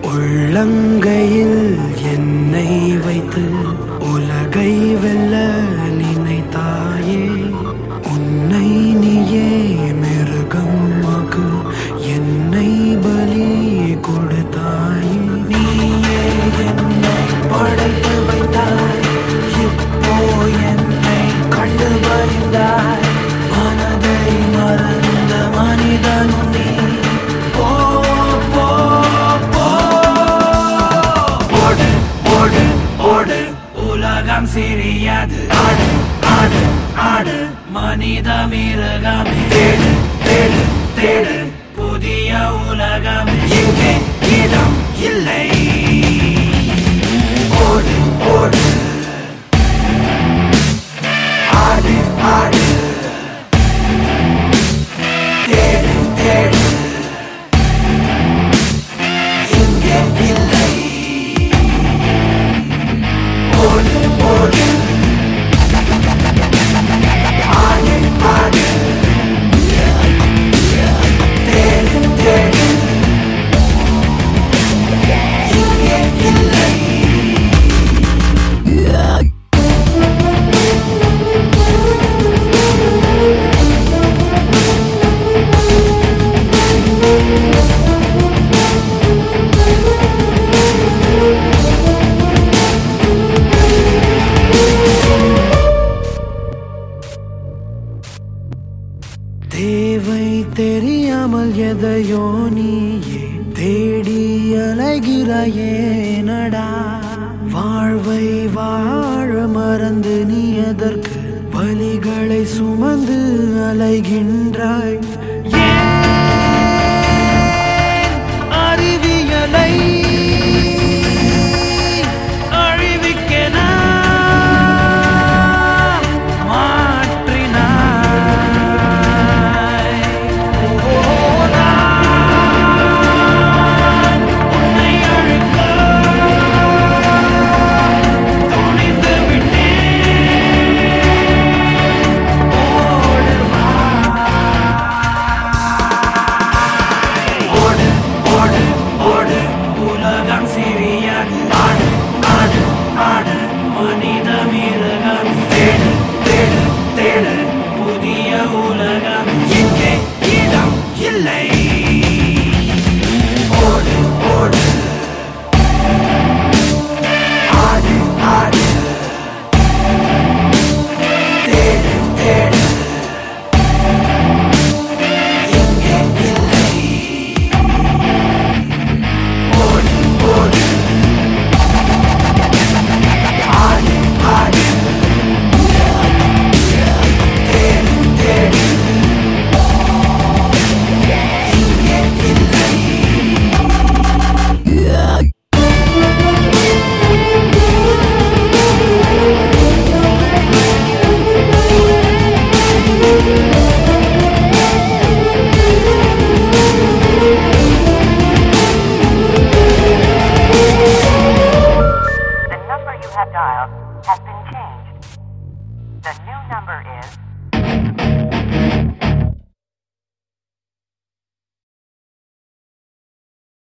உள்ளங்கையில் என்னை வைத்து உலகை வெல்ல நினைத்தாயே, உன்னை நீயே மிருகமாக்கு என்னை பலி கொடுத்தாயே. நீயே என்னை படைத்து வைத்தாய், இப்போ என்னை கண்டு பயந்தாய். மனதை மறந்த மனிதனும் நீ. போ போ போ, ஓடு ஓடு ஓடு, உலகம் சிறியது. ஆடு ஆடு ஆடு, மனித மிருகமே. தேடு தேடு தேடு, புதிய உலகம். எங்கே இடம் இல்லை. ஓடு ஓடு, ஆடு ஆடு, தேடு தேடு, எங்கே இல்லை. ஓடு ஓடு, ஆடு ஆடு, தேடு தேடு, எங்கே இல்லை. தேவை தெரியாமல் எதையோ நீயே தேடி அலைகிறாயே நடா. வாழ்வை வாழ மறந்து நீ எதற்கு வலிகளை சுமந்து அலைகின்றாய்? ஏன் அறிவியலை அழிவிக்கென மாற்றினாய்? நான் உன்னை அழிக்க துணிந்து விட்டேன். ஓடு வா, ஓடு ஓடு ஓடு, உலகம் சிறியது. ஆடு ஆடு ஆடு, மனித மிருகம். தேடு தேடு தேடு, புதிய உலகம். எங்கே இடம் இல்லை. ஓடு ஓடு, ஆடு ஆடு, தேடு தேடு, எங்கே இல்லை. ஓடு ஓடு, ஆடு ஆடு, தேடு தேடு, எங்கே இல்லை. The number you have dialed has been changed. The new number is